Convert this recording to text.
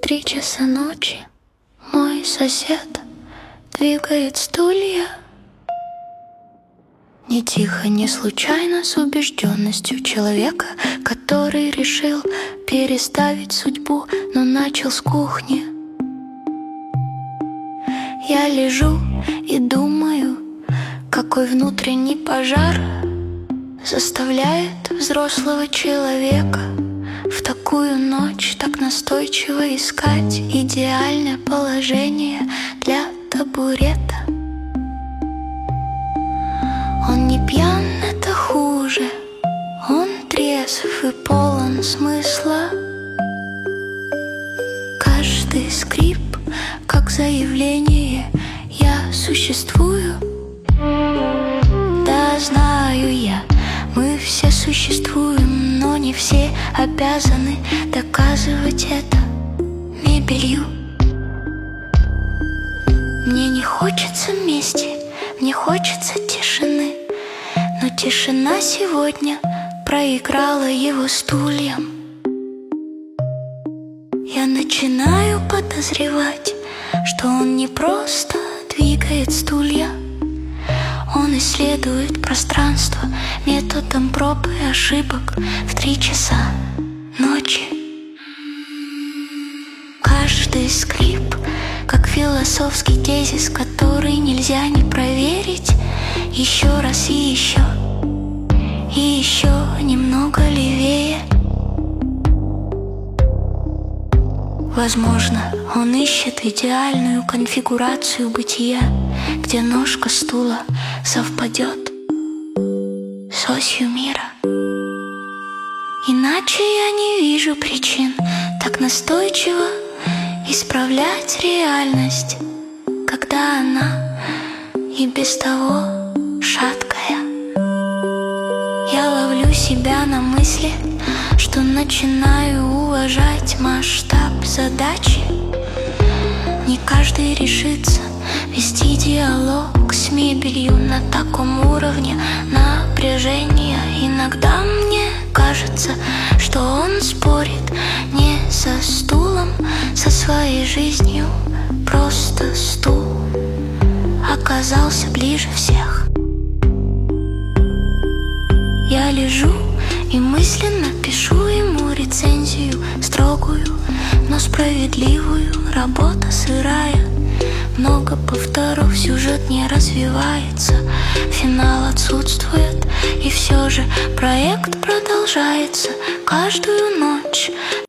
3 часа ночи мой сосед двигает стулья. Не тихо, не случайно, с убежденностью человека, который решил переставить судьбу, но начал с кухни. Я лежу и думаю, какой внутренний пожар заставляет взрослого человека в такую ночь так настойчиво искать идеальное положение для табурета. Он не пьян, это хуже, он трезв и полон смысла. Каждый скрип, как заявление, я существую. Да, знаю я, мы все существуем, но не все обязаны доказывать это мебелью. Мне не хочется мести, мне хочется тишины, но тишина сегодня проиграла его стульям. Я начинаю подозревать, что он не просто двигает стулья, он исследует пространство методом проб и ошибок в 3 часа ночи. Каждый скрип, как философский тезис, который нельзя не проверить. Еще раз и еще немного левее. Возможно, он ищет идеальную конфигурацию бытия, где ножка стула совпадет с осью мира. Иначе я не вижу причин так настойчиво исправлять реальность, когда она и без того шаткая. Я ловлю себя на мысли, что начинаю уважать масштаб задачи. Не каждый решится вести диалог с мебелью на таком уровне напряжения. Иногда мне кажется, что он спорит не со стулом, со своей жизнью. Просто стул оказался ближе всех. Я лежу и мысленно пишу ему рецензию, строгую, но справедливую. Работа сырая, много повторов, сюжет не развивается, финал отсутствует, и все же проект продолжается каждую ночь.